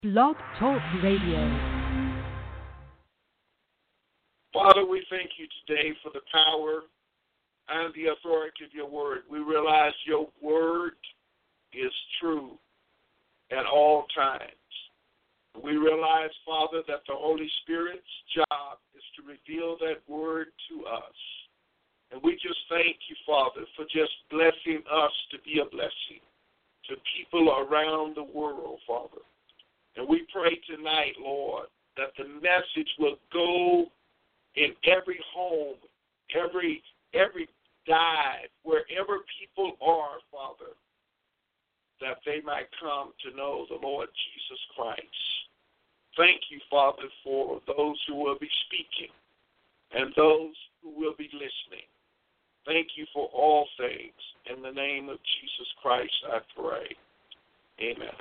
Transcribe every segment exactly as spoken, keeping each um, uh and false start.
Blog Talk Radio. Father, we thank you today for the power and the authority of your word. We realize your word is true at all times. We realize, Father, that the Holy Spirit's job is to reveal that word to us. And we just thank you, Father, for just blessing us to be a blessing to people around the world, Father. And we pray tonight, Lord, that the message will go in every home, every every dive, wherever people are, Father, that they might come to know the Lord Jesus Christ. Thank you, Father, for those who will be speaking and those who will be listening. Thank you for all things. In the name of Jesus Christ, I pray. Amen.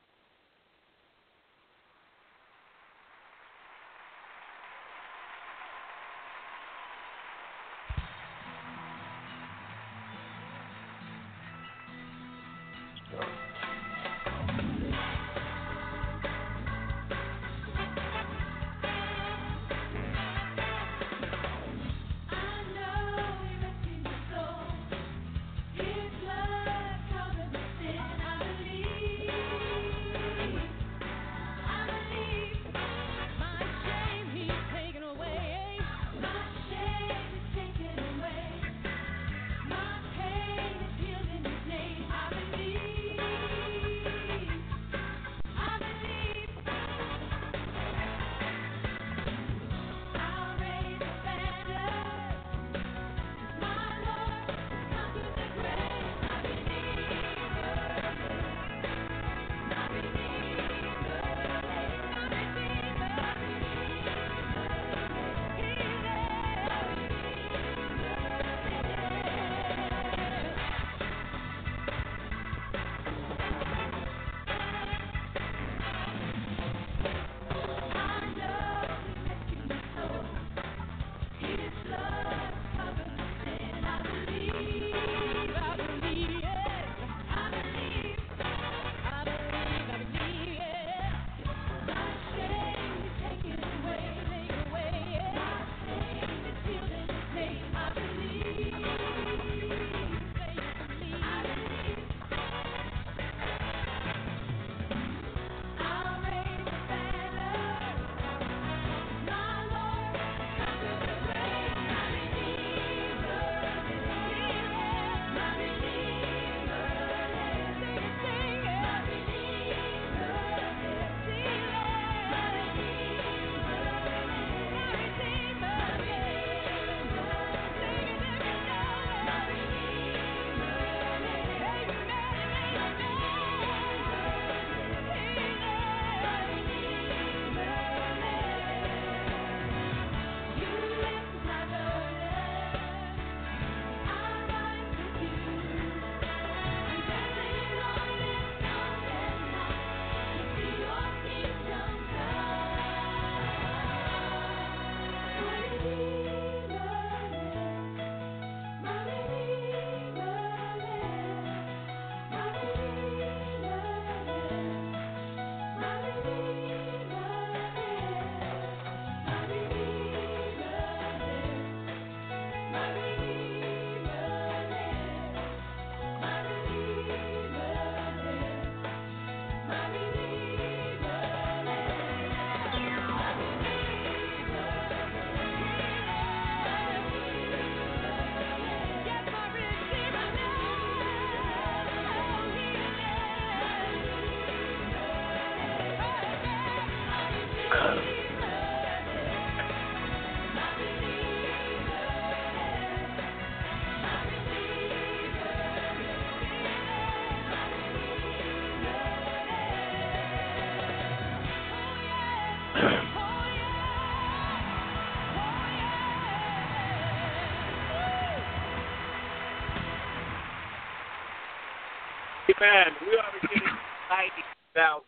Amen. We ought to get excited about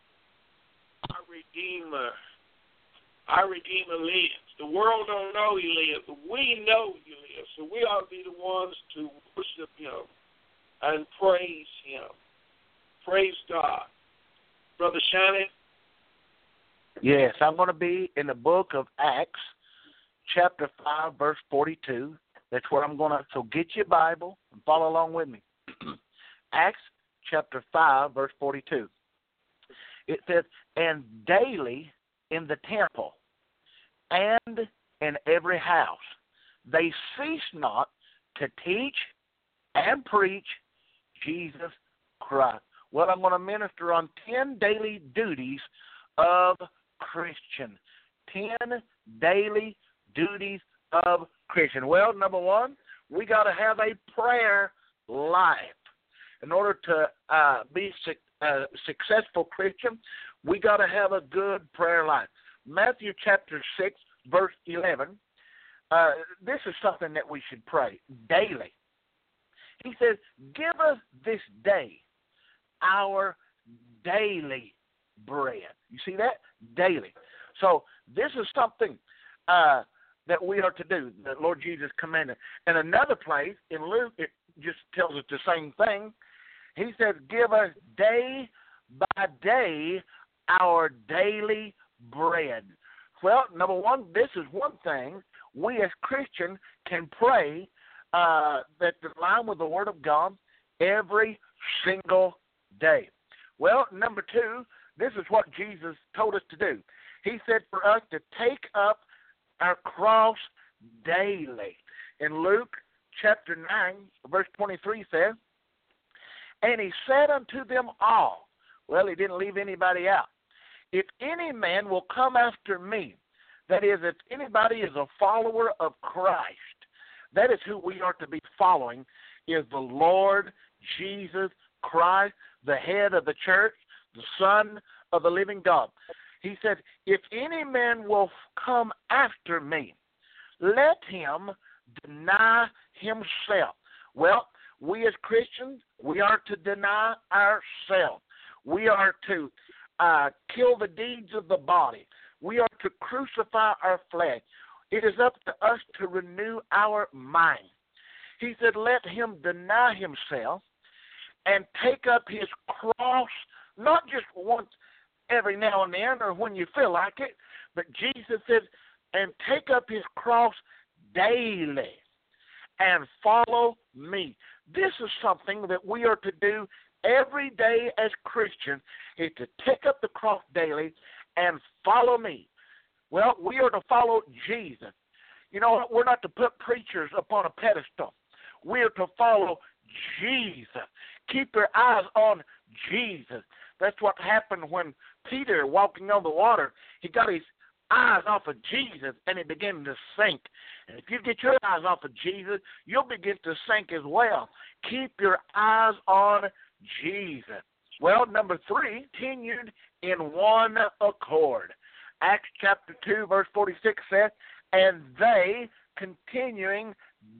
our Redeemer. Our Redeemer lives. The world don't know he lives, but we know he lives. So we ought to be the ones to worship him and praise him. Praise God. Brother Shannon, Yes, I'm going to be in the book of Acts, chapter five, verse forty-two. That's where I'm going to, so get your Bible and follow along with me. Acts, chapter five, verse forty-two. It says, and daily in the temple and in every house, they cease not to teach and preach Jesus Christ. Well, I'm going to minister on ten daily duties of Christian. Ten daily duties of Christian. Well, number one, we got to have a prayer life. In order to uh, be a uh, successful Christian, we got to have a good prayer life. Matthew chapter six, verse eleven, uh, this is something that we should pray daily. He says, give us this day our daily bread. You see that? Daily. So this is something uh, that we are to do, that Lord Jesus commanded. In another place, in Luke, it just tells us the same thing. He says, give us day by day our daily bread. Well, number one, this is one thing we as Christians can pray uh, that align with the Word of God every single day. Well, number two, this is what Jesus told us to do. He said for us to take up our cross daily. In Luke chapter nine, verse twenty-three says, and he said unto them all, well, he didn't leave anybody out, if any man will come after me, that is, if anybody is a follower of Christ, that is who we are to be following, is the Lord Jesus Christ, the head of the church, the Son of the living God. He said, if any man will come after me, let him deny himself. Well, we as Christians, we are to deny ourselves. We are to uh, kill the deeds of the body. We are to crucify our flesh. It is up to us to renew our mind. He said, let him deny himself and take up his cross, not just once every now and then or when you feel like it, but Jesus said, and take up his cross daily and follow me. This is something that we are to do every day as Christians, is to take up the cross daily and follow me. Well, we are to follow Jesus. You know, we're not to put preachers upon a pedestal. We are to follow Jesus. Keep your eyes on Jesus. That's what happened when Peter, walking on the water, he got his eyes off of Jesus and he began to sink. And if you get your eyes off of Jesus, you'll begin to sink as well. Keep your eyes on Jesus. Well, number three, continued in one accord. Acts chapter two, verse forty-six says, and they continuing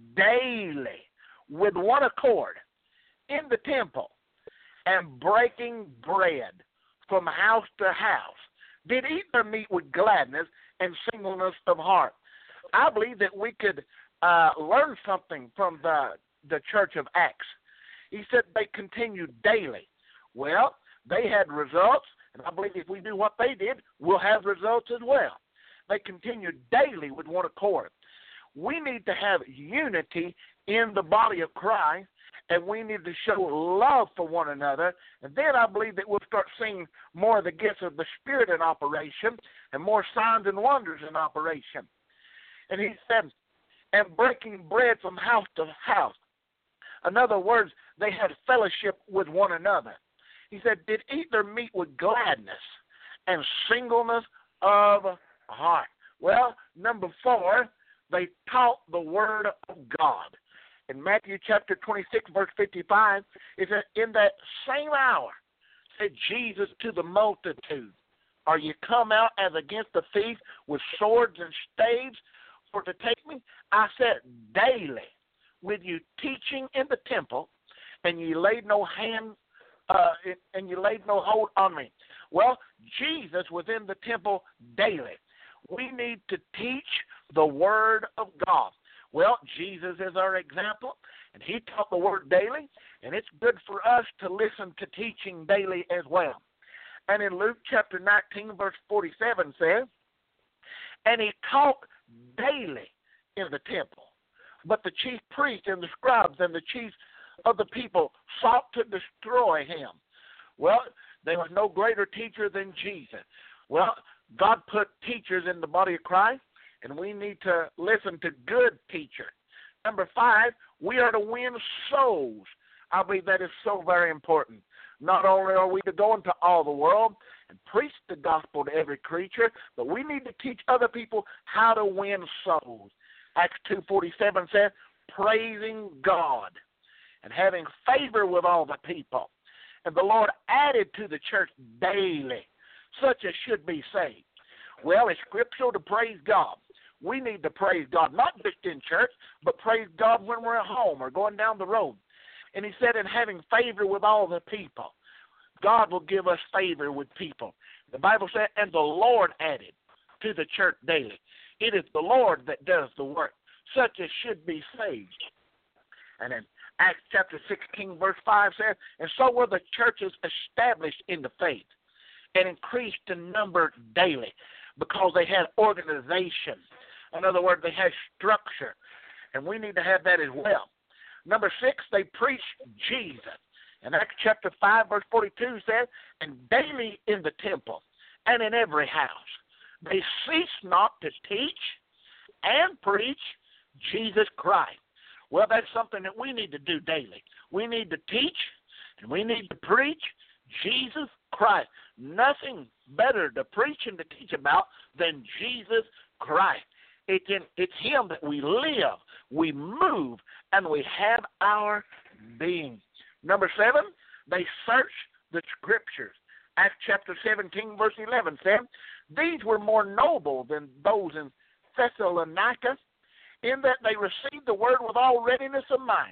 daily with one accord in the temple and breaking bread from house to house, did eat their meat with gladness and singleness of heart. I believe that we could uh, learn something from the, the church of Acts. He said they continued daily. Well, they had results, and I believe if we do what they did, we'll have results as well. They continued daily with one accord. We need to have unity in the body of Christ, and we need to show love for one another. And then I believe that we'll start seeing more of the gifts of the Spirit in operation and more signs and wonders in operation. And he said, and breaking bread from house to house. In other words, they had fellowship with one another. He said, did eat their meat with gladness and singleness of heart. Well, number four, they taught the word of God. In Matthew chapter twenty-six, verse fifty-five, it says, in that same hour, said Jesus to the multitude, are you come out as against a thief with swords and staves for to take me? I said, daily, with you teaching in the temple, and you laid no hand, uh, and you laid no hold on me. Well, Jesus was in the temple daily. We need to teach the word of God. Well, Jesus is our example, and he taught the word daily, and it's good for us to listen to teaching daily as well. And in Luke chapter nineteen, verse forty-seven says, and he taught daily in the temple. But the chief priests and the scribes and the chief of the people sought to destroy him. Well, there was no greater teacher than Jesus. Well, God put teachers in the body of Christ, and we need to listen to good teachers. Number five, we are to win souls. I believe that is so very important. Not only are we to go into all the world and preach the gospel to every creature, but we need to teach other people how to win souls. Acts two forty-seven says, praising God and having favor with all the people. And the Lord added to the church daily such as should be saved. Well, it's scriptural to praise God. We need to praise God, not just in church, but praise God when we're at home or going down the road. And he said, in having favor with all the people. God will give us favor with people. The Bible said, and the Lord added to the church daily. It is the Lord that does the work, such as should be saved. And in Acts chapter sixteen, verse five says, and so were the churches established in the faith and increased in number daily because they had organization. In other words, they had structure. And we need to have that as well. Number six, they preached Jesus. And Acts chapter five, verse forty-two says, and daily in the temple and in every house, they cease not to teach and preach Jesus Christ. Well, that's something that we need to do daily. We need to teach and we need to preach Jesus Christ. Nothing better to preach and to teach about than Jesus Christ. It's, in, it's Him that we live, we move, and we have our being. Number seven, they search the Scriptures. Acts chapter seventeen, verse eleven said, these were more noble than those in Thessalonica, in that they received the word with all readiness of mind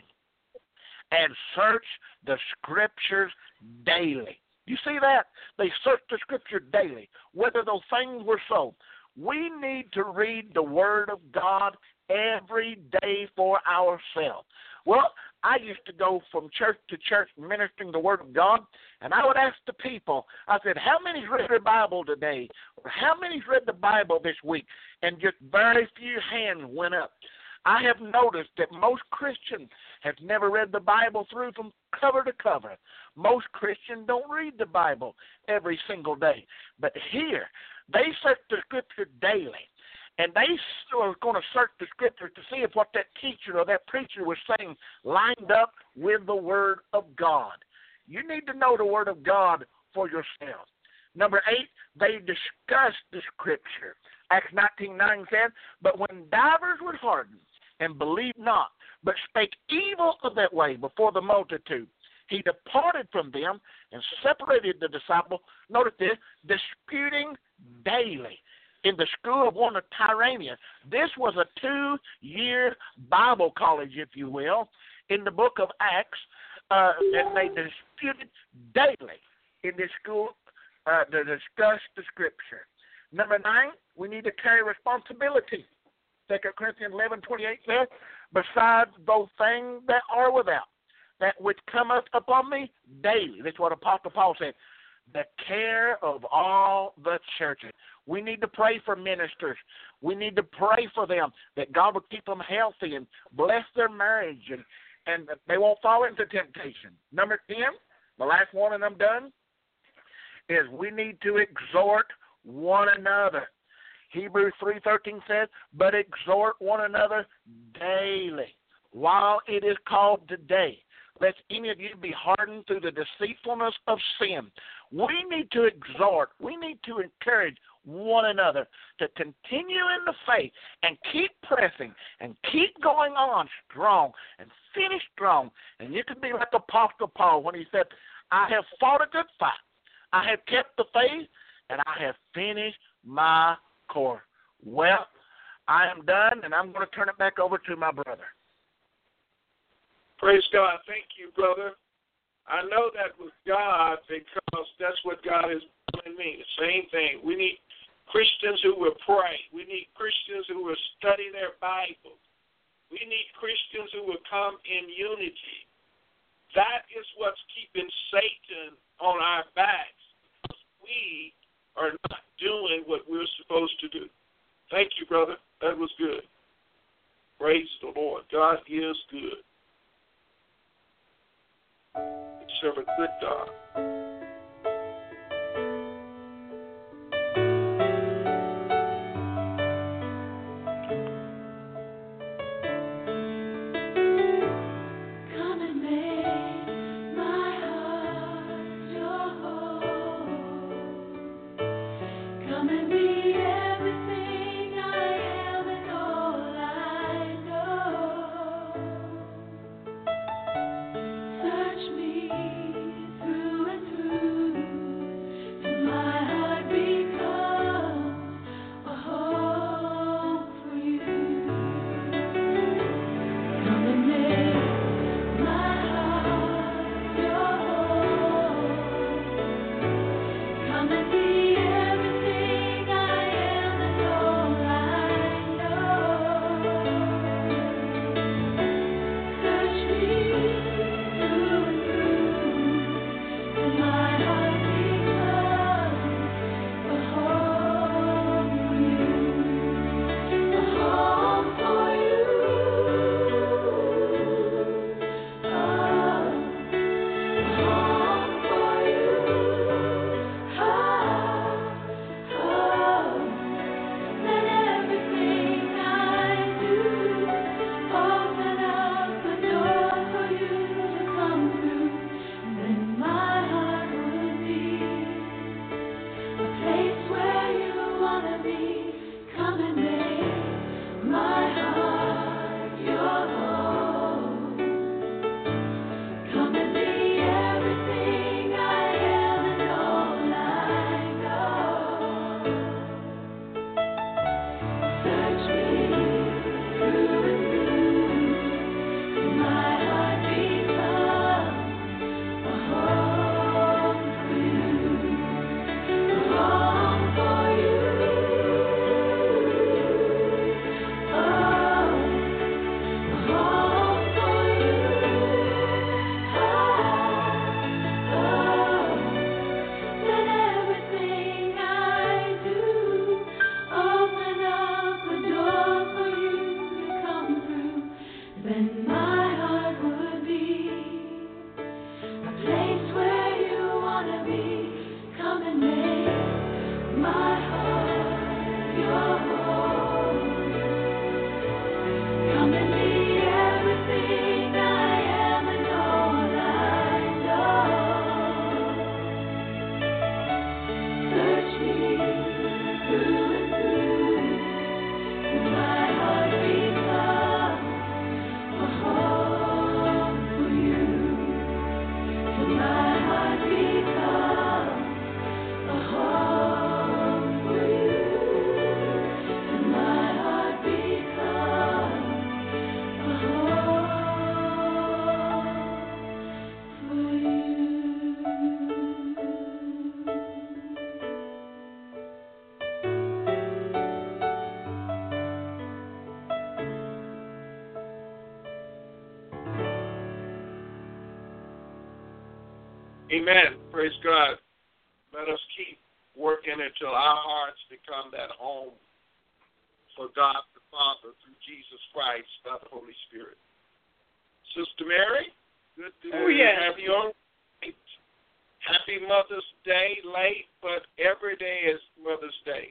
and searched the Scriptures daily. You see that? They searched the Scripture daily, whether those things were so. We need to read the Word of God every day for ourselves. Well, I used to go from church to church ministering the Word of God, and I would ask the people, I said, how many's read their Bible today? Or how many's read the Bible this week? And just very few hands went up. I have noticed that most Christians have never read the Bible through from cover to cover. Most Christians don't read the Bible every single day. But here, they search the Scripture daily. And they are going to search the Scripture to see if what that teacher or that preacher was saying lined up with the Word of God. You need to know the Word of God for yourself. Number eight, they discussed the Scripture. Acts nineteen nine said, but when divers were hardened and believed not, but spake evil of that way before the multitude, he departed from them and separated the disciples, notice this, disputing daily in the school of one of Tyrannus. This was a two-year Bible college, if you will, in the book of Acts, uh, and they disputed daily in this school uh, to discuss the Scripture. Number nine, we need to carry responsibility. Second Corinthians eleven twenty-eight says, besides those things that are without, that which cometh upon me daily. That's what Apostle Paul said. The care of all the churches. We need to pray for ministers. We need to pray for them that God will keep them healthy and bless their marriage and, and they won't fall into temptation. Number ten, the last one and I'm done, is we need to exhort one another. Hebrews three thirteen says, but exhort one another daily while it is called today, lest any of you be hardened through the deceitfulness of sin. We need to exhort, we need to encourage one another to continue in the faith and keep pressing and keep going on strong and finish strong. And you can be like Apostle Paul when he said, I have fought a good fight. I have kept the faith and I have finished my course. Well, I am done and I'm going to turn it back over to my brother. Praise God. Thank you, brother. I know that was God because that's what God is telling me. The same thing. We need Christians who will pray. We need Christians who will study their Bible. We need Christians who will come in unity. That is what's keeping Satan on our backs. We to do. Thank you, brother. That was good. Praise the Lord. God is good. We serve a good God. Amen. Praise God. Let us keep working until our hearts become that home for God the Father through Jesus Christ by the Holy Spirit. Sister Mary, good to oh, yes. have you on. Happy Mother's Day, late, but every day is Mother's Day.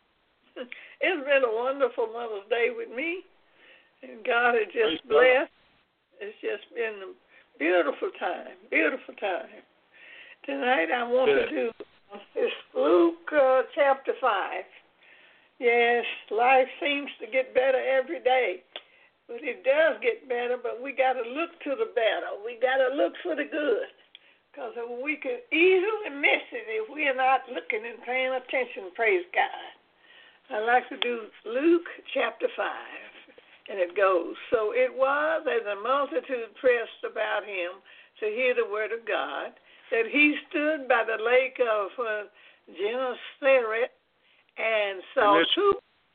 It's been a wonderful Mother's Day with me, and God has just Praise blessed. God. It's just been a beautiful time, beautiful time. Tonight I want Good. to do is Luke uh, chapter five. Yes, life seems to get better every day, but it does get better, but we got to look to the better. We got to look for the good, because we could easily miss it if we are not looking and paying attention, praise God. I'd like to do Luke chapter five, and it goes, so it was as the multitude pressed about him to hear the word of God, that he stood by the lake of uh, Gennesaret and saw two.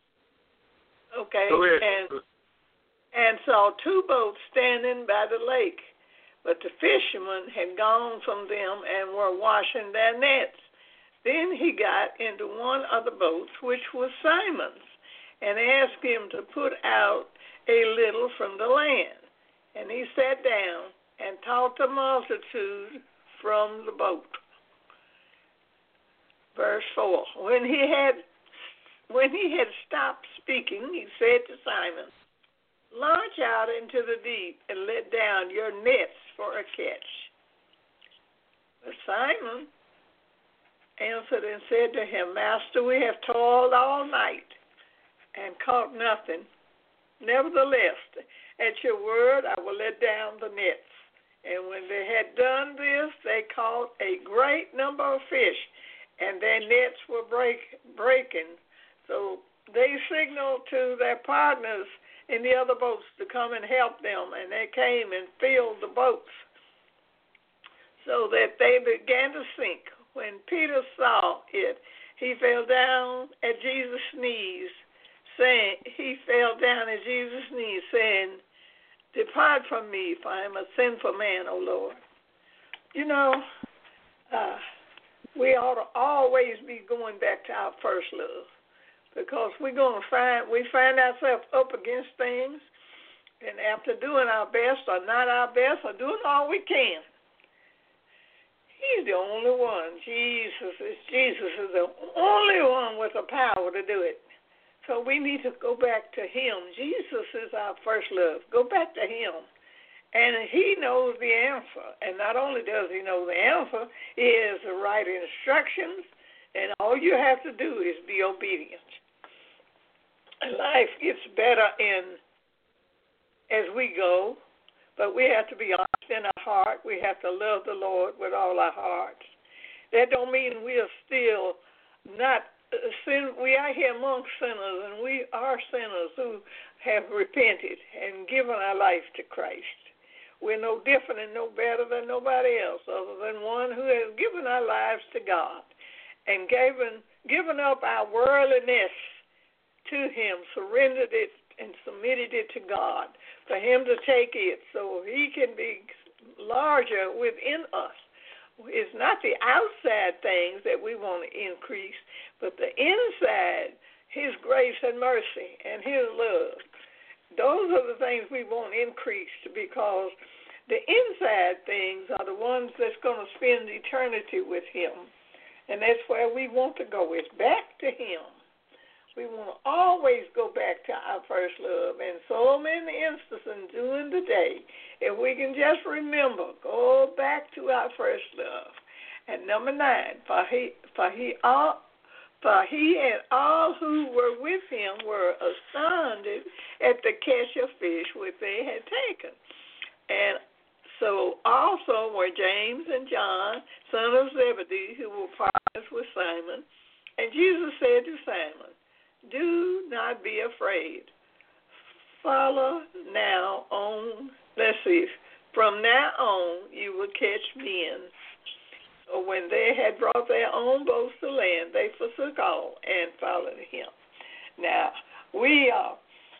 Okay, and and saw two boats standing by the lake, but the fishermen had gone from them and were washing their nets. Then he got into one of the boats, which was Simon's, and asked him to put out a little from the land. And he sat down and taught the multitude from the boat. Verse four. When he had when he had stopped speaking, he said to Simon, "Launch out into the deep and let down your nets for a catch." But Simon answered and said to him, "Master, we have toiled all night and caught nothing. Nevertheless, at your word I will let down the nets." And when they had done this, they caught a great number of fish, and their nets were break, breaking. So they signaled to their partners in the other boats to come and help them, and they came and filled the boats so that they began to sink. When Peter saw it, he fell down at Jesus' knees, saying, he fell down at Jesus' knees, saying, "Depart from me, for I am a sinful man, O Lord." You know, uh, we ought to always be going back to our first love, because we're going to find, we find ourselves up against things, and after doing our best or not our best or doing all we can, He's the only one. Jesus is Jesus is the only one with the power to do it. So we need to go back to Him. Jesus is our first love. Go back to Him. And He knows the answer. And not only does He know the answer, He has the right instructions, and all you have to do is be obedient. And life gets better in as we go, but we have to be honest in our heart. We have to love the Lord with all our hearts. That don't mean we are still not sin. We are here among sinners, and we are sinners who have repented and given our life to Christ. We're no different and no better than nobody else, other than one who has given our lives to God and given given up our worldliness to Him, surrendered it and submitted it to God for Him to take it so He can be larger within us. It's not the outside things that we want to increase, but the inside, His grace and mercy and His love. Those are the things we want increased, because the inside things are the ones that's going to spend eternity with Him. And that's where we want to go, is back to Him. We want to always go back to our first love. And so many instances during the day, if we can just remember, go back to our first love. And number nine, for he, for he, all, for he and all who were with him were astounded at the catch of fish which they had taken. And so also were James and John, sons of Zebedee, who were partners with Simon. And Jesus said to Simon, "Do not be afraid. Follow now on." Let's see. "From now on, you will catch men." So when they had brought their own boats to land, they forsook all and followed Him. Now, we are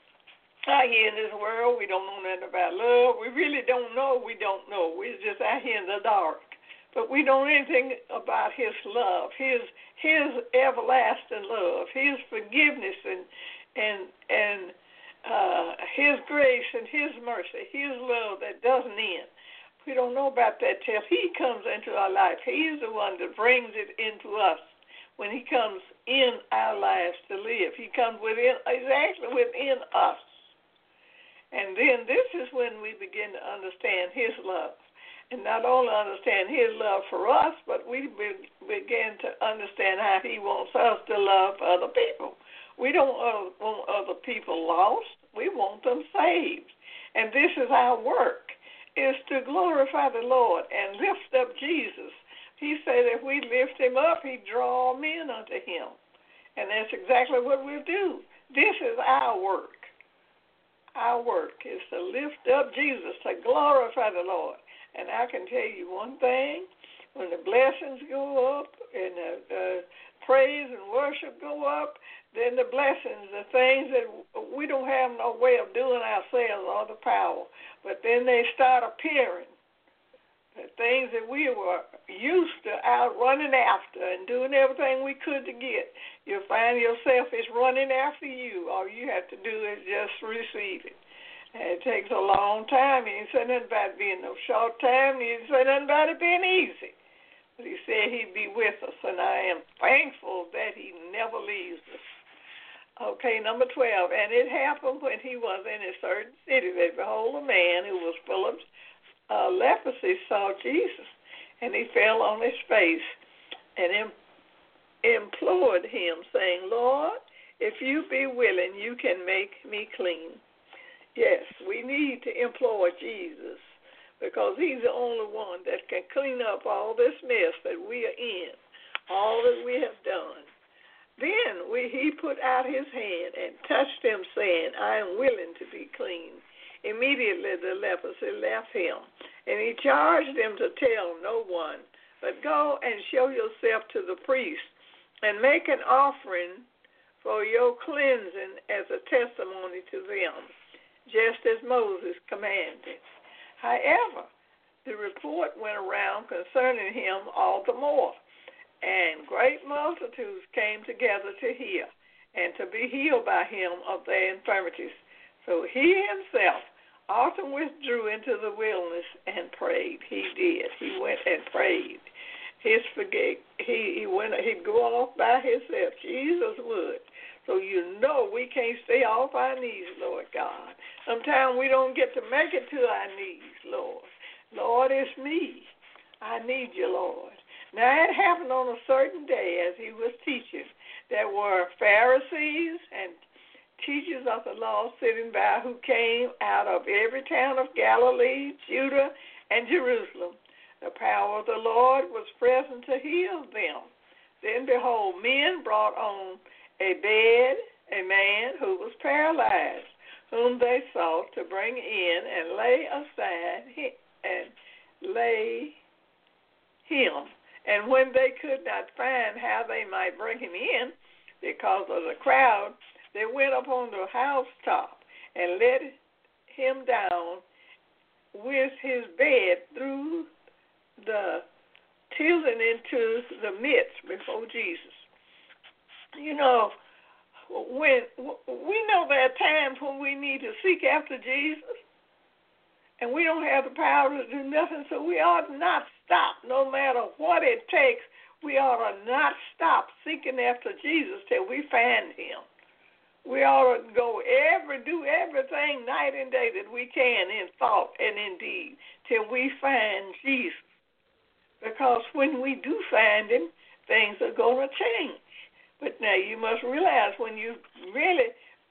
out here in this world. We don't know nothing about love. We really don't know. We don't know. We're just out here in the dark. But we don't know anything about His love, His His everlasting love, His forgiveness, and and and uh, His grace and His mercy, His love that doesn't end. We don't know about that till He comes into our life. He's the one that brings it into us when He comes in our lives to live. He comes within, He's actually within us. And then this is when we begin to understand His love. And not only understand His love for us, but we be, begin to understand how He wants us to love other people. We don't want other people lost. We want them saved. And this is our work, is to glorify the Lord and lift up Jesus. He said if we lift Him up, He draw men unto Him. And that's exactly what we'll do. This is our work. Our work is to lift up Jesus, to glorify the Lord. And I can tell you one thing, when the blessings go up and the, the praise and worship go up, then the blessings, the things that we don't have no way of doing ourselves or the power, but then they start appearing. the things that we were used to out running after and doing everything we could to get, you'll find yourself is running after you. All you have to do is just receive it. And it takes a long time. He didn't say nothing about it being no short time. He didn't say nothing about it being easy. But he said he'd be with us, and I am thankful that he never leaves us. Okay, number twelve. And it happened when he was in a certain city that, behold, a man who was full of uh, leprosy saw Jesus, and he fell on his face and im- implored him, saying, Lord, if you be willing, you can make me clean. Yes, we need to implore Jesus, because he's the only one that can clean up all this mess that we are in, all that we have done. Then we, he put out his hand and touched him, saying, I am willing to be clean. Immediately the leprosy left him, and he charged him to tell no one, but go and show yourself to the priest and make an offering for your cleansing as a testimony to them, just as Moses commanded. However, the report went around concerning him all the more, and great multitudes came together to hear and to be healed by him of their infirmities. So he himself often withdrew into the wilderness and prayed. He did. He went and prayed. His forgave. He he went. He'd go off by himself. Jesus would. So you know we can't stay off our knees, Lord God. Sometimes we don't get to make it to our knees, Lord. Lord, it's me. I need you, Lord. Now, it happened on a certain day as he was teaching. There were Pharisees and teachers of the law sitting by who came out of every town of Galilee, Judah, and Jerusalem. The power of the Lord was present to heal them. Then, behold, men brought on a bed a man who was paralyzed, whom they sought to bring in and lay aside and lay him. And when they could not find how they might bring him in because of the crowd, they went up on the housetop and let him down with his bed through the tilting into the midst before Jesus. You know, when we know there are times when we need to seek after Jesus, and we don't have the power to do nothing, so we ought not stop. No matter what it takes, we ought to not stop seeking after Jesus till we find him. We ought to go every, do everything night and day that we can in thought and in deed till we find Jesus. Because when we do find him, things are going to change. But now you must realize when you really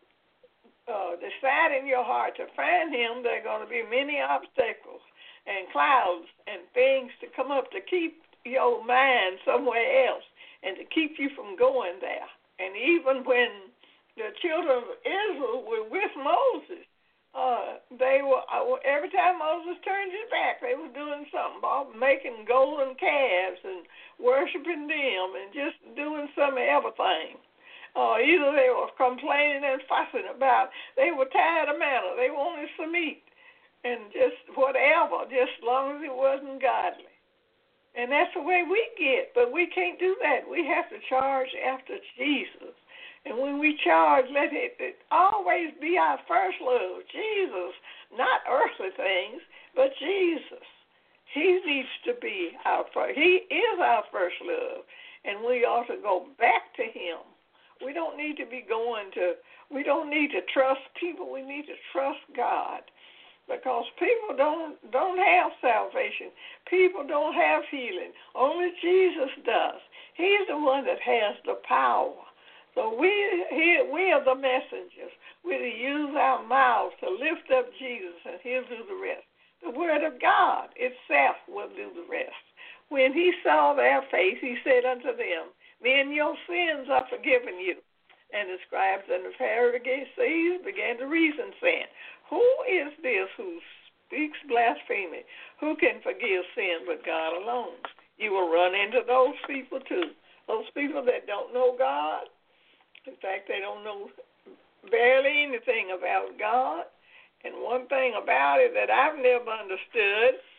uh, decide in your heart to find him, there are going to be many obstacles and clouds and things to come up to keep your mind somewhere else and to keep you from going there. And even when the children of Israel were with Moses, uh, they were uh, every time Moses turned his back, they were doing something, Bob, making golden calves and worshiping them and just doing some of everything. Uh, either they were complaining and fussing about, they were tired of manna, they wanted some meat, and just whatever, just as long as it wasn't godly. And that's the way we get, but we can't do that. We have to charge after Jesus. And when we charge, let it, it always be our first love, Jesus, not earthly things, but Jesus. He needs to be our first. He is our first love, and we ought to go back to him. We don't need to be going to, we don't need to trust people. We need to trust God, because people don't don't have salvation. People don't have healing. Only Jesus does. He's the one that has the power. So we he, we are the messengers. We use our mouths to lift up Jesus, and he'll do the rest. The word of God itself will do the rest. When he saw their faith, he said unto them, Men, your sins are forgiven you. And the scribes and the Pharisees began to reason, saying, Who is this who speaks blasphemy? Who can forgive sin but God alone? You will run into those people too. Those people that don't know God. In fact, they don't know barely anything about God. And one thing about it that I've never understood,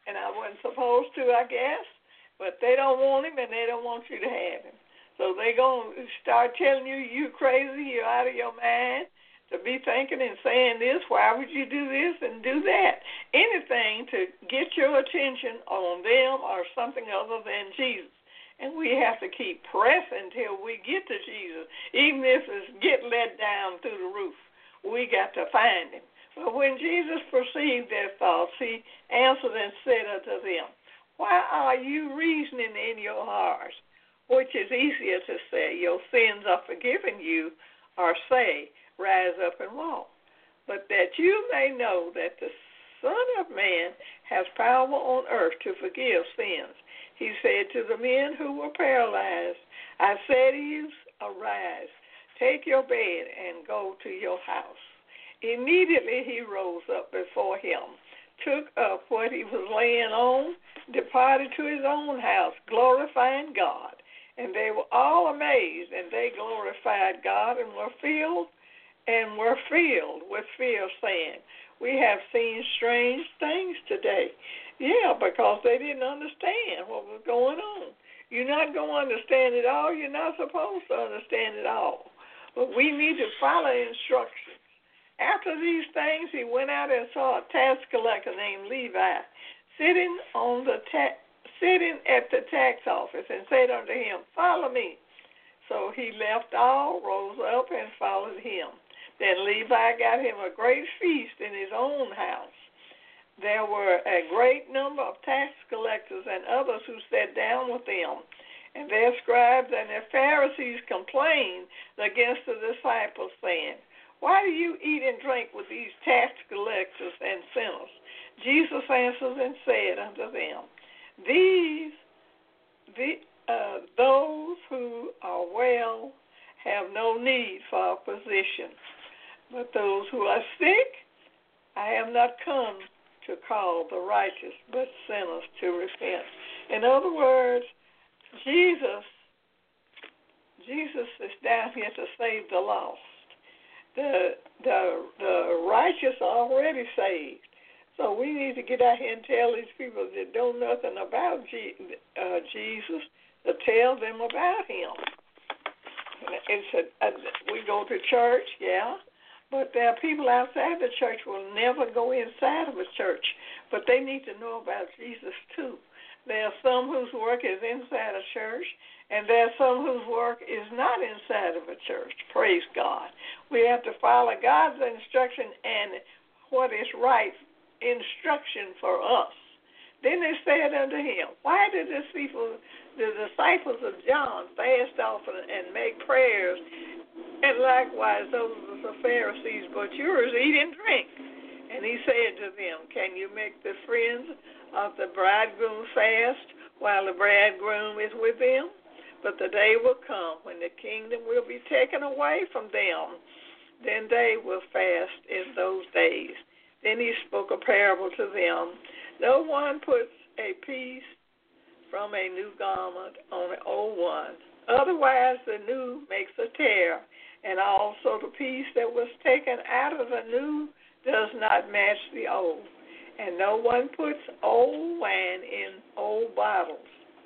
and I wasn't supposed to, I guess. But they don't want him, and they don't want you to have him. So they're going to start telling you you crazy, you're out of your mind, to be thinking and saying this, why would you do this and do that? Anything to get your attention on them or something other than Jesus. And we have to keep pressing till we get to Jesus. Even if it's get let down through the roof, we got to find him. But when Jesus perceived their thoughts, he answered and said unto them, why are you reasoning in your hearts? Which is easier to say, your sins are forgiven you, or say, rise up and walk. But that you may know that the Son of Man has power on earth to forgive sins. He said to the men who were paralyzed, I say to you, arise, take your bed, and go to your house. Immediately he rose up before him, took up what he was laying on, departed to his own house, glorifying God. And they were all amazed, and they glorified God and were filled and were filled with fear, saying, we have seen strange things today. Yeah, because they didn't understand what was going on. You're not going to understand it all. You're not supposed to understand it all. But we need to follow instructions. After these things, he went out and saw a tax collector named Levi sitting on the tax sitting at the tax office, and said unto him, follow me. So he left all, rose up, and followed him. Then Levi got him a great feast in his own house. There were a great number of tax collectors and others who sat down with them, and their scribes and their Pharisees complained against the disciples, saying, why do you eat and drink with these tax collectors and sinners? Jesus answered and said unto them, These, the, uh, those who are well have no need for a physician, but those who are sick, I have not come to call the righteous, but sinners to repent. In other words, Jesus, Jesus is down here to save the lost. The the the righteous are already saved. So we need to get out here and tell these people that don't know nothing about G, uh, Jesus, to tell them about him. It's a, a, we go to church, yeah, but there are people outside the church who will never go inside of a church, but they need to know about Jesus too. There are some whose work is inside a church, and there are some whose work is not inside of a church. Praise God. We have to follow God's instruction and what is right instruction for us. Then they said unto him, why did the people, the disciples of John fast often and make prayers, and likewise those of the Pharisees, but yours eat and drink? And he said to them, can you make the friends of the bridegroom fast while the bridegroom is with them? But the day will come when the kingdom will be taken away from them. Then they will fast in those days. Then he spoke a parable to them. No one puts a piece from a new garment on an old one. Otherwise, the new makes a tear, and also the piece that was taken out of the new does not match the old. And no one puts old wine in old bottles.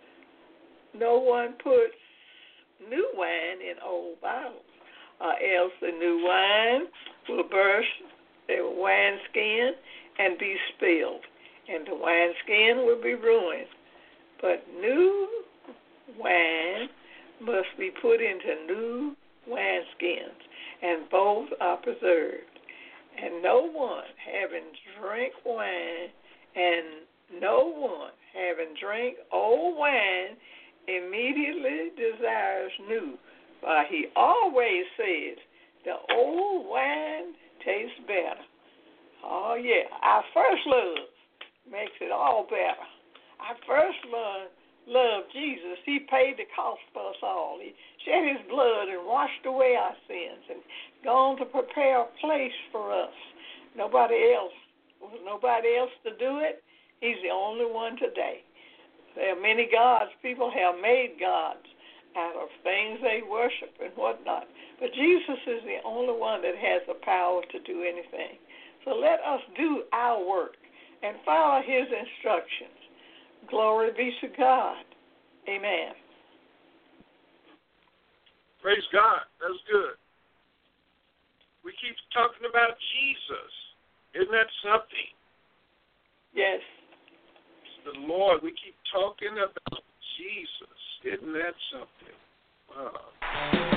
No one puts new wine in old bottles, or else the new wine will burst the wineskin and be spilled, and the wineskin will be ruined. But new wine must be put into new wineskins, and both are preserved. And no one having drank wine, and no one having drank old wine immediately desires new, for he always says, the old wine tastes better. Oh, yeah. Our first love makes it all better. Our first love, love Jesus. He paid the cost for us all. He shed his blood and washed away our sins and gone to prepare a place for us. Nobody else. Was nobody else to do it? He's the only one today. There are many gods. People have made gods out of things they worship and whatnot. But Jesus is the only one that has the power to do anything. So let us do our work and follow his instructions. Glory be to God. Amen. Praise God. That's good. We keep talking about Jesus. Isn't that something? Yes. The Lord. We keep talking about Jesus. Isn't that something? Wow.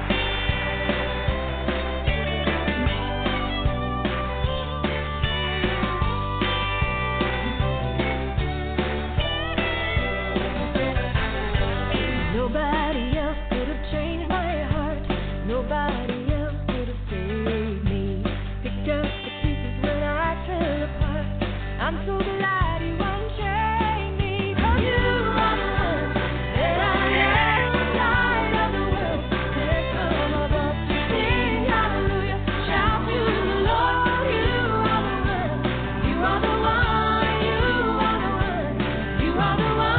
Nobody else could have changed my heart. Nobody else could have saved me. Picked up the pieces when I fell apart. I'm so glad you unchained me. 'Cause you are the one that I am, the light of the world. There from above to sing hallelujah. Shout to the Lord. You are the one. You are the one. You are the one. You are the one.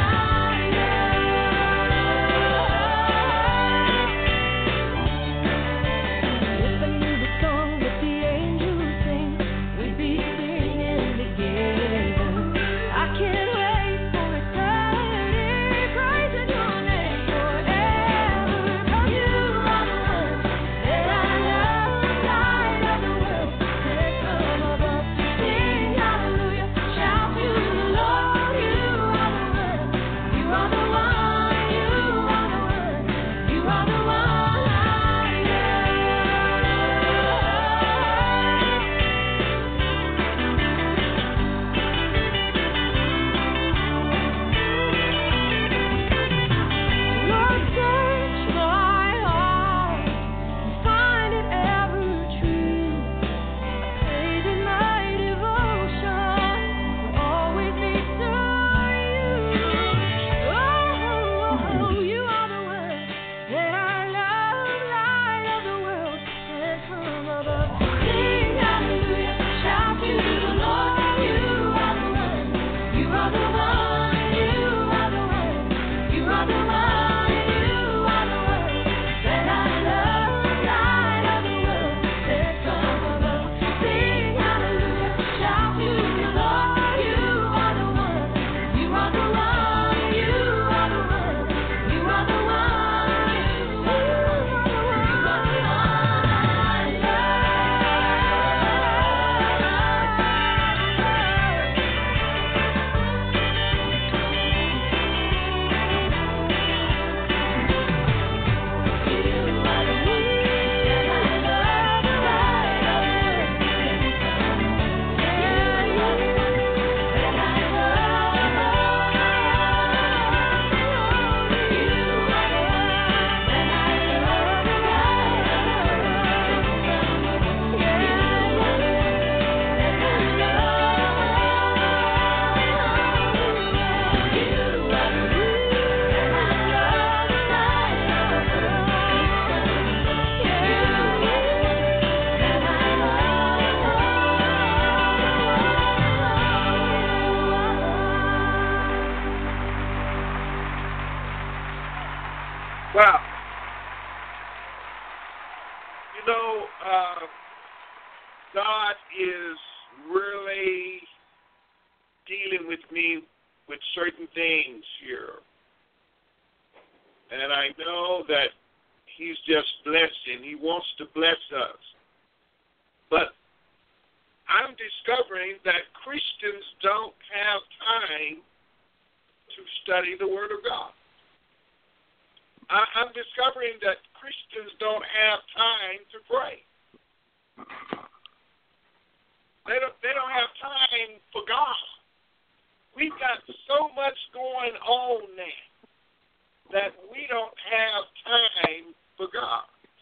Wow. You know, uh, God is really dealing with me with certain things here. And I know that He's just blessing. He wants to bless us. But I'm discovering that Christians don't have time to study the Word of God. I, I'm discovering that Christians don't have time to pray. They don't, they don't have time for God. We've got so much going on now that we don't have time for God.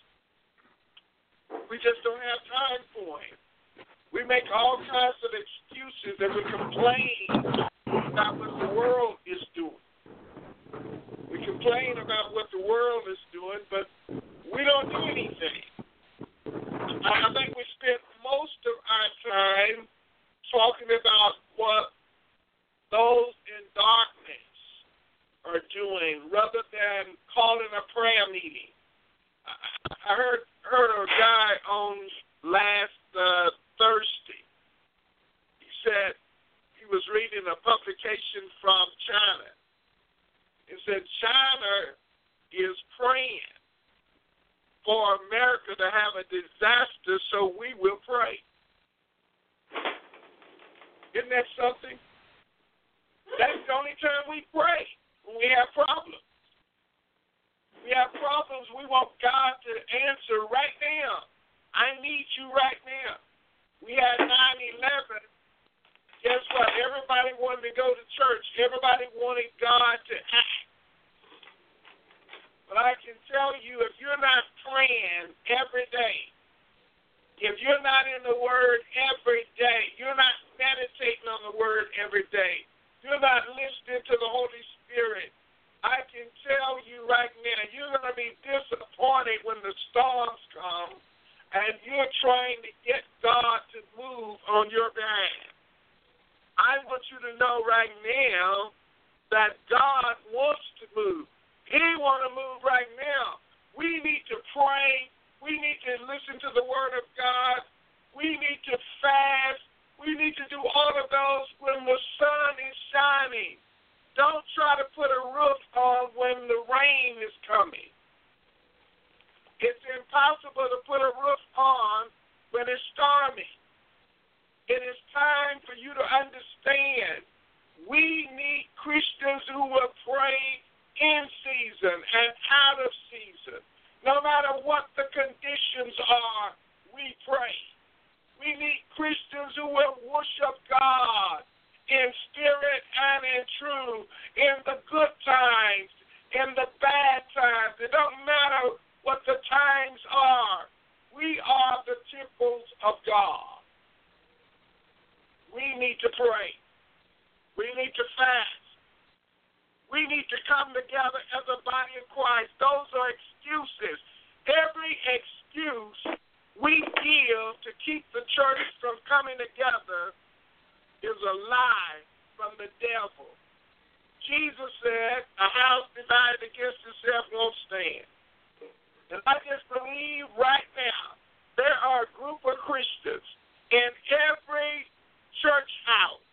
We just don't have time for Him. We make all kinds of excuses and we complain about what the world is doing. We complain about what the world is doing, but we don't do anything. I think we spent most of our time talking about what those in darkness are doing rather than calling a prayer meeting. I heard heard a guy on last uh, Thursday. He said he was reading a publication communication from China. It said China is praying for America to have a disaster, so we will pray. Isn't that something? That's the only time we pray, when we have problems. We have problems, we want God to answer right now. I need you right now. We had nine eleven. Guess what? Everybody wanted to go to church. Everybody wanted God to act. But I can tell you, if you're not praying every day, if you're not in the Word every day, you're not meditating on the Word every day, you're not listening to the Holy Spirit, I can tell you right now, you're going to be disappointed when the storms come and you're trying to get God to move on your behalf. I want you to know right now that God wants to move. He wants to move right now. We need to pray. We need to listen to the Word of God. We need to fast. We need to do all of those when the sun is shining. Don't try to put a roof on when the rain is coming. It's impossible to put a roof on when it's stormy. It is time for you to understand we need Christians who will pray in season and out of season. No matter what the conditions are, we pray. We need Christians who will worship God in spirit and in truth, in the good times, in the bad times. It don't matter what the times are. We are the temples of God. We need to pray. We need to fast. We need to come together as a body of Christ. Those are excuses. Every excuse we give to keep the church from coming together is a lie from the devil. Jesus said, a house divided against itself won't stand. And I just believe right now there are a group of Christians in every church house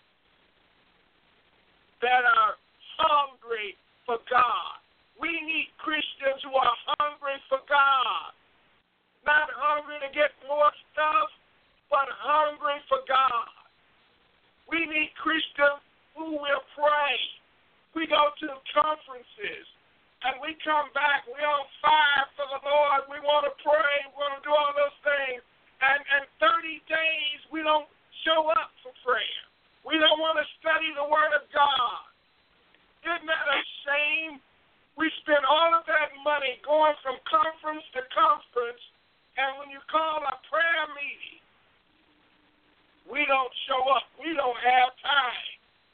that are hungry for God. We need Christians who are hungry for God. Not hungry to get more stuff, but hungry for God. We need Christians who will pray. We go to conferences, and we come back, we're on fire for the Lord. We want to pray. We want to do all those things. And, and thirty days, we don't show up for prayer. We don't want to study the Word of God. Isn't that a shame? We spend all of that money going from conference to conference, and when you call a prayer meeting, we don't show up. We don't have time.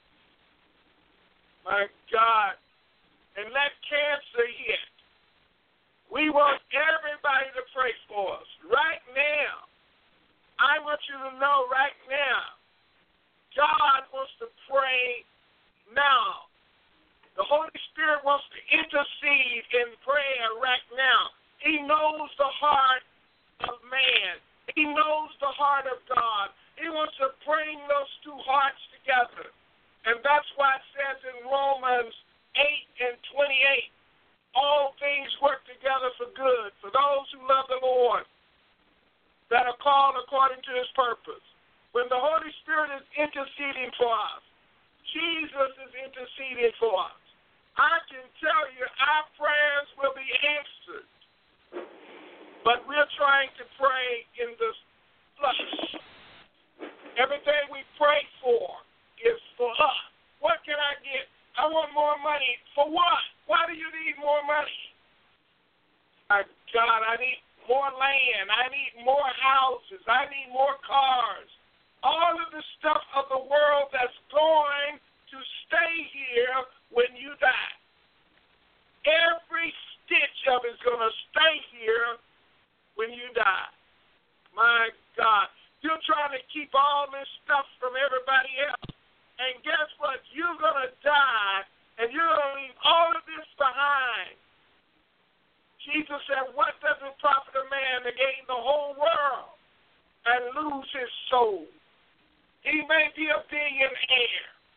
My God. And let cancer hit. We want everybody to pray for us right now. I want you to know right now, God wants to pray now. The Holy Spirit wants to intercede in prayer right now. He knows the heart of man. He knows the heart of God. He wants to bring those two hearts together. And that's why it says in Romans eight and twenty-eight, all things work together for good for those who love the Lord, that are called according to his purpose. When the Holy Spirit is interceding for us, Jesus is interceding for us. I can tell you our prayers will be answered, but we're trying to pray in the flesh. Everything we pray for is for us. What can I get? I want more money. For what? Why do you need more money? My God, I need more land. I need more houses. I need more cars. All of the stuff of the world that's going to stay here when you die. Every stitch of it is going to stay here when you die. My God. You're trying to keep all this stuff from everybody else. And guess what? You're going to die, and you're going to leave all of this behind. Jesus said, what does it profit a man to gain the whole world and lose his soul? He may be a billionaire.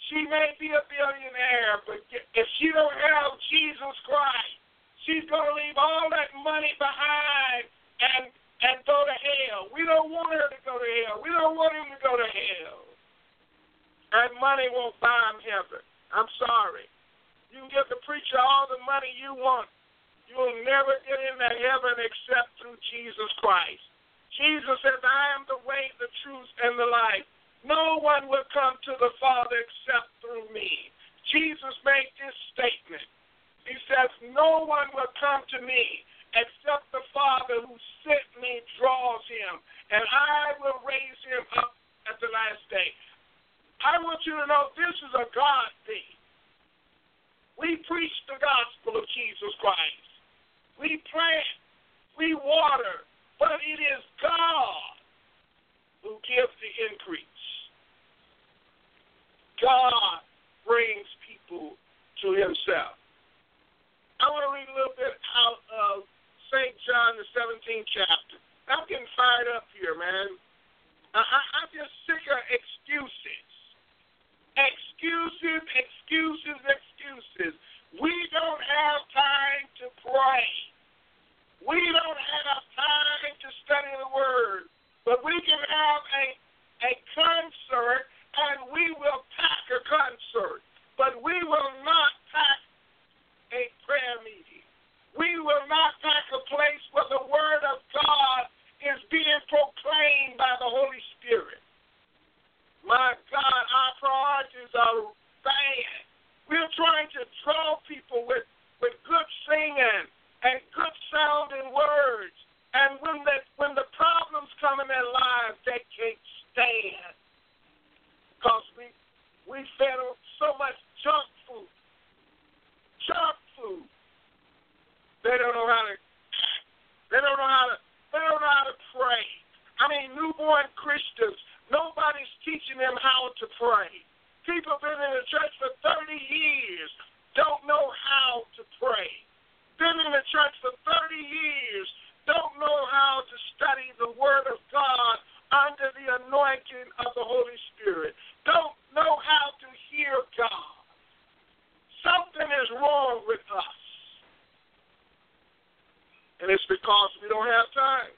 She may be a billionaire, but if she don't have Jesus Christ, she's going to leave all that money behind and and go to hell. We don't want her to go to hell. We don't want him to go to hell. And money won't buy him heaven. I'm sorry. You can give the preacher all the money you want. You'll never get into heaven except through Jesus Christ. Jesus says, I am the way, the truth, and the life. No one will come to the Father except through me. Jesus made this statement. He says, no one will come to me except the Father who sent me draws him, and I will raise him up at the last day. I want you to know this is a God thing. We preach the gospel of Jesus Christ. We plant, we water, but it is God who gives the increase. God brings people to himself. I want to read a little bit out of Saint John, the seventeenth chapter. I'm getting fired up here, man. I, I, I'm just sick of excuses. Excuses, excuses, excuses. We don't have time to pray. We don't have time to study the Word. But we can have a, a concert, and we will pack a concert. But we will not pack a prayer meeting. We will not pack a place where the Word of God is being proclaimed by the Holy Spirit. My God, our priorities are bad. We're trying to draw people with, with good singing and good sounding words. And when the, when the problems come in their lives, they can't stand. Because we, we fed them so much junk food. Junk food. They don't know how to they don't know how to they don't know how to pray. I mean, newborn Christians, nobody's teaching them how to pray. People have been in the church for thirty years, don't know how to pray. Been in the church for thirty years, don't know how to study the Word of God under the anointing of the Holy Spirit. Don't know how to hear God. Something is wrong with us. And it's because we don't have time.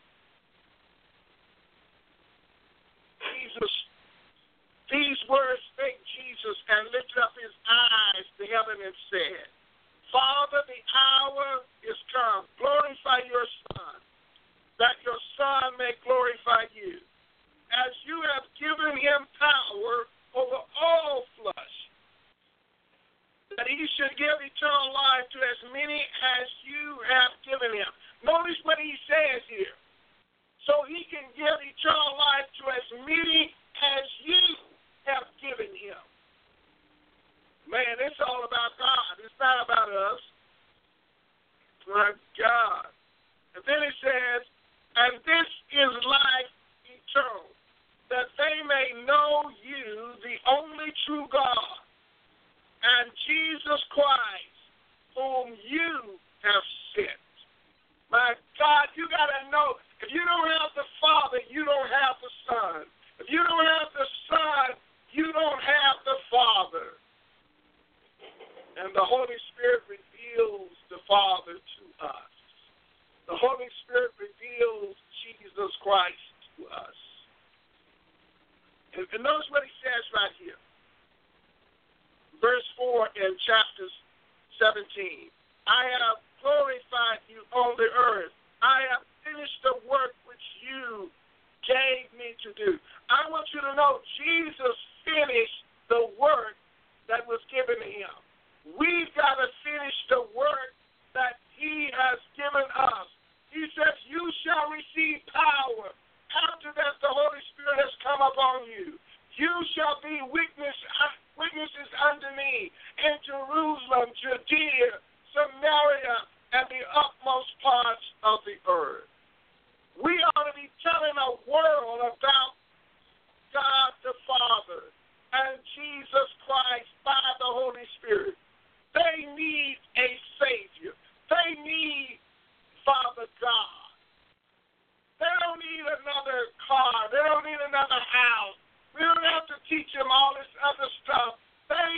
Jesus, these words spake Jesus and lifted up his eyes to heaven and said, Father, the hour is come. Glorify your Son, that your Son may glorify you, as you have given him power over all flesh, that he should give eternal life to as many as you have given him. Notice what he says here. So he can give eternal life to as many as you have given him. Man, it's all about God. It's not about us. My God. And then it says, and this is life eternal, that they may know you, the only true God, and Jesus Christ, whom you have sent. My God, you got to know, if you don't have the Father, you don't have the Son. If you don't have the Son, you don't have the Father. And the Holy Spirit reveals the Father to us. The Holy Spirit reveals Jesus Christ to us. And, and notice what he says right here. Verse four in chapter seventeen. I have glorified you on the earth. I have finished the work which you gave me to do. I want you to know Jesus finished the work that was given to him. We've got to finish the work that he has given us. He says, you shall receive power. After that, the Holy Spirit has come upon you. You shall be witness, witnesses unto me in Jerusalem, Judea, Samaria, and the utmost parts of the earth. We ought to be telling a world about God the Father and Jesus Christ by the Holy Spirit. They need a Savior. They need Father God. They don't need another car. They don't need another house. We don't have to teach them all this other stuff. They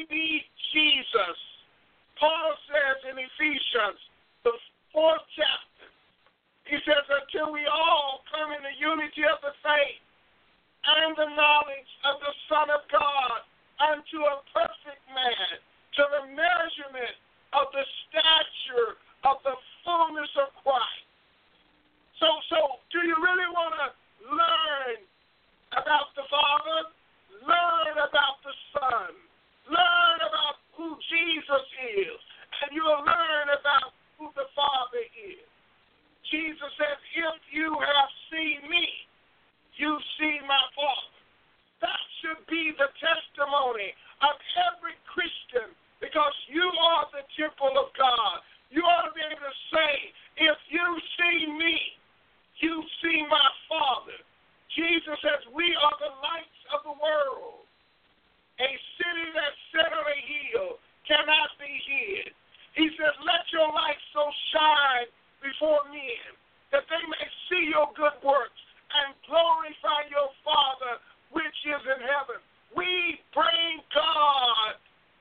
until we all come in the unity of the faith and the knowledge of the Son of God unto a perfect man, to the measurement of the stature of the fullness of Christ. So, so do you really want to learn about the Father? Learn about the Son. Learn about who Jesus is, and you'll learn about who the Father is. Jesus says, if you have seen me, you've seen my Father. That should be the testimony of every Christian, because you are the temple of God. You ought to be able to say, if you've seen me, you've seen my Father. Jesus says, we are the lights of the world. A city that's set on a hill cannot be hid. He says, let your light so shine before men that they may see your good works and glorify your Father which is in heaven. We bring God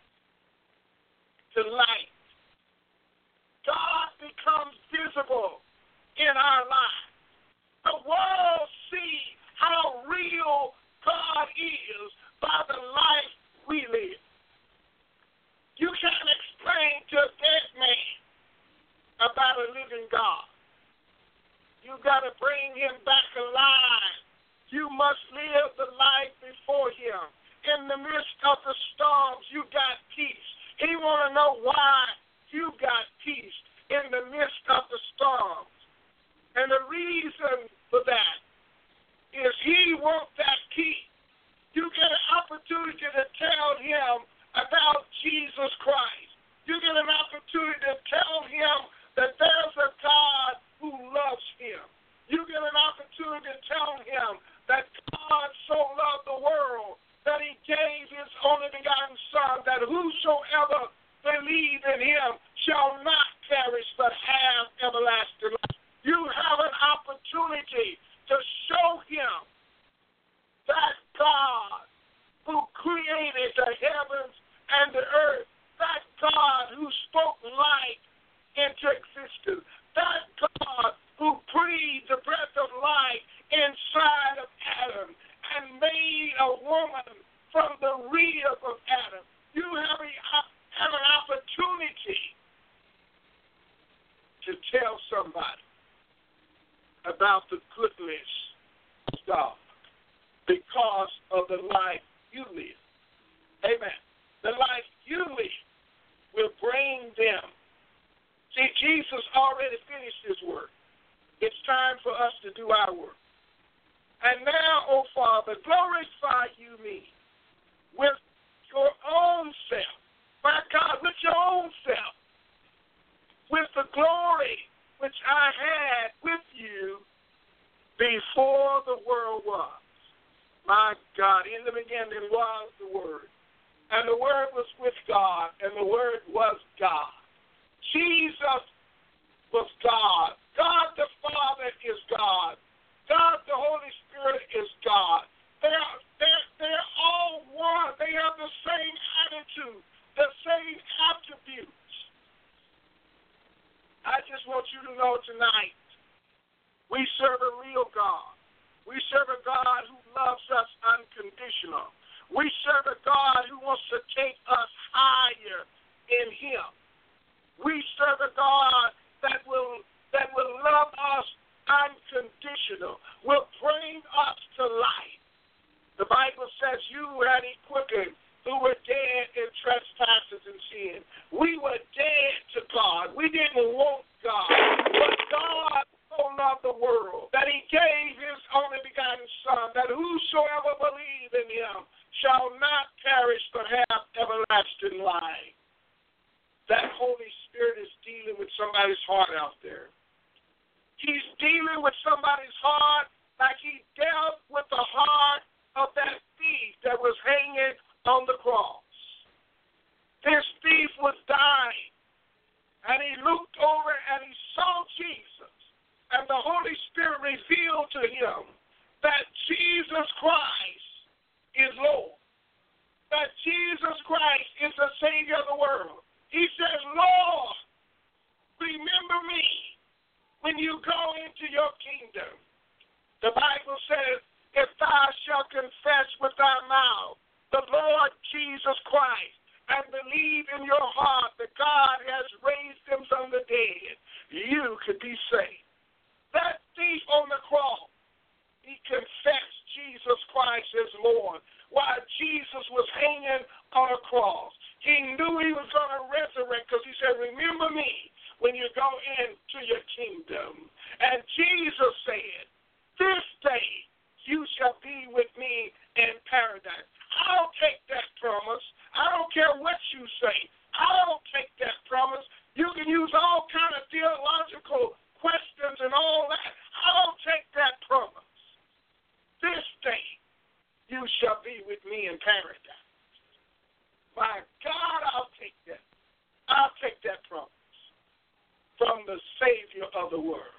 to light. God becomes visible in our lives. The world sees how real God is by the life we live. You can't explain to a dead man about a living God. You've got to bring him back alive. You must live the life before him. In the midst of the storms, you got peace. He want to know why you got peace in the midst of the storms. And the reason for that is he wants that peace. You get an opportunity to tell him about Jesus Christ. You get an opportunity to tell him that there's a God who loves him. You get an opportunity to tell him that God so loved the world that he gave his only begotten Son, that whosoever believe in him shall not perish but have everlasting life. You have an opportunity to show him that God who created the heavens and the earth, that God who spoke life into existence, that God who breathed the breath of life inside of Adam and made a woman from the rib of Adam. You have, a, have an opportunity to tell somebody about the goodness of God because of the life you live. Amen. The life you live will bring them. See, Jesus already finished his work. It's time for us to do our work. And now, O Father, glorify you me with your own self. My God, with your own self. With the glory which I had with you before the world was. My God, in the beginning was the Word. And the Word was with God, and the Word was God. Jesus was God. God the Father is God. God the Holy Spirit is God. They're, they're, they're all one. They have the same attitude, the same attributes. I just want you to know tonight, we serve a real God. We serve a God who loves us unconditional. We serve a God who wants to take us higher in him. We serve a God that will that will love us unconditional, will bring us to life. The Bible says you had he quickened who were dead in trespasses and sin. We were dead to God. We didn't want God. But God so loved the world that he gave his only begotten Son, that whosoever believes in him shall not perish but have everlasting life. That Holy Spirit is dealing with somebody's heart out there. He's dealing with somebody's heart like he dealt with the heart of that thief that was hanging on the cross. This thief was dying, and he looked over and he saw Jesus, and the Holy Spirit revealed to him that Jesus Christ is Lord, that Jesus Christ is the Savior of the world. He says, Lord, remember me when you go into your kingdom. The Bible says, if thou shalt confess with thy mouth the Lord Jesus Christ and believe in your heart that God has raised him from the dead, you could be saved. That thief on the cross, he confessed Jesus Christ as Lord while Jesus was hanging on a cross. He knew he was going to resurrect because he said, remember me when you go into your kingdom. And Jesus said, this day you shall be with me in paradise. I don't take that promise. I don't care what you say. I don't take that promise. You can use all kind of theological questions and all that. I don't take that promise. This day you shall be with me in paradise. My God, I'll take that. I'll take that promise from the Savior of the world.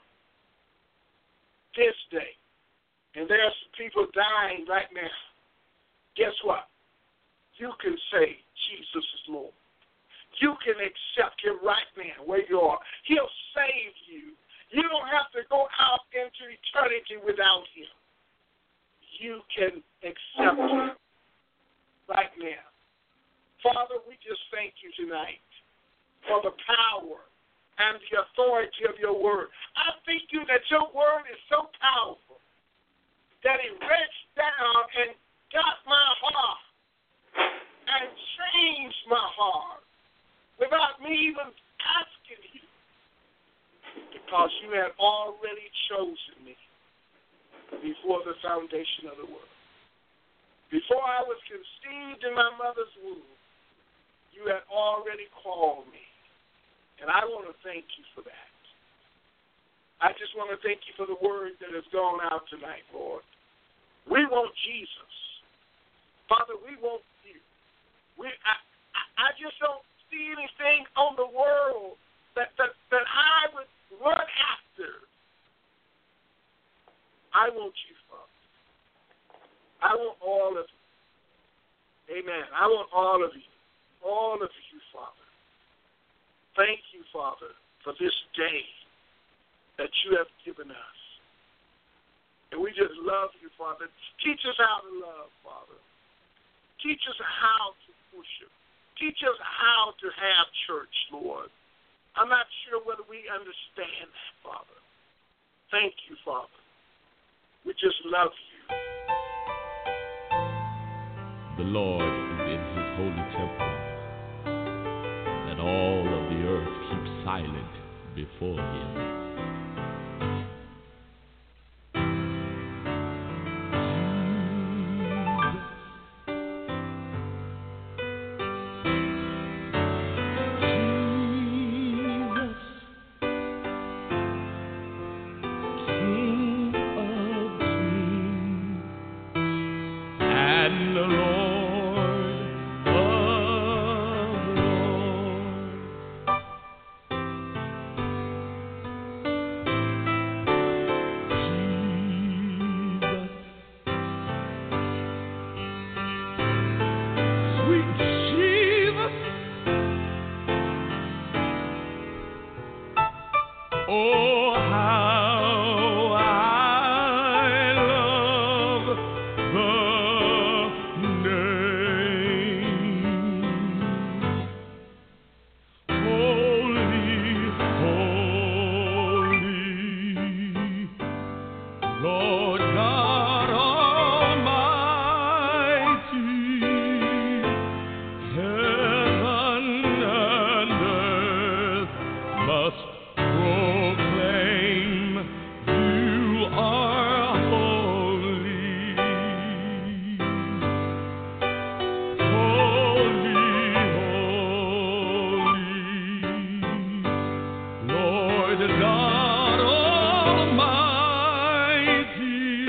This day. And there's people dying right now. Guess what? You can say Jesus is Lord. You can accept him right now where you are. He'll save you. You don't have to go out into eternity without him. You can accept him right now. Father, we just thank you tonight for the power and the authority of your word. I thank you that your word is so powerful that it reached down and got my heart and changed my heart without me even asking you, because you had already chosen me before the foundation of the world. Before I was conceived in my mother's womb, you had already called me. And I want to thank you for that. I just want to thank you for the word that has gone out tonight, Lord. We want Jesus. Father, we want you. We, I, I, I just don't see anything on the world that, that, that I would run after. I want you, Father. I want all of you. Amen. I want all of you. All of you, Father. Thank you, Father, for this day that you have given us. And we just love you, Father. Teach us how to love, Father. Teach us how to worship. Teach us how to have church, Lord. I'm not sure whether we understand that, Father. Thank you, Father. We just love you. The Lord is in his holy temple, and all of the earth keep silent before him. God Almighty.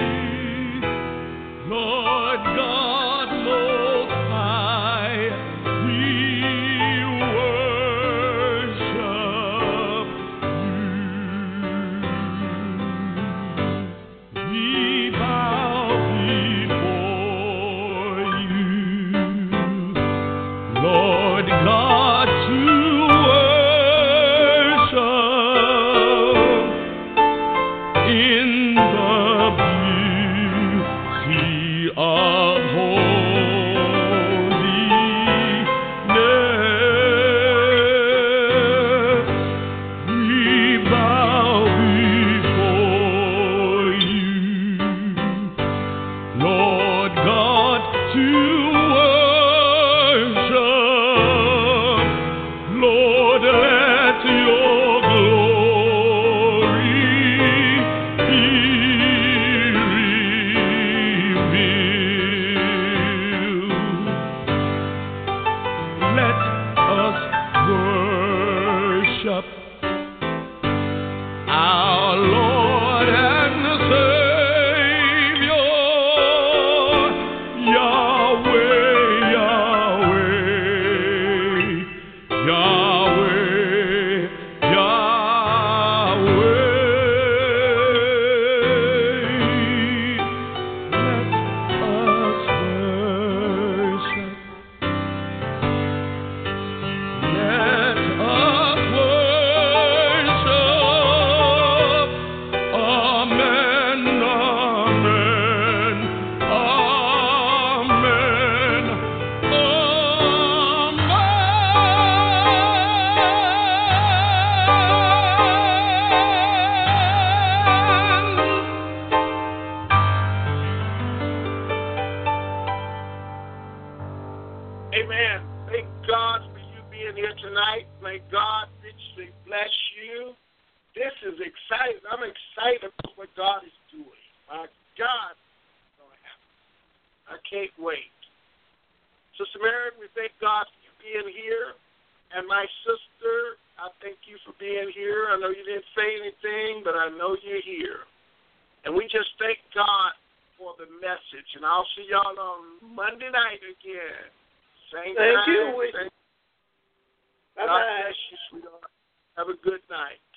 God bless you, sweetheart. Have a good night.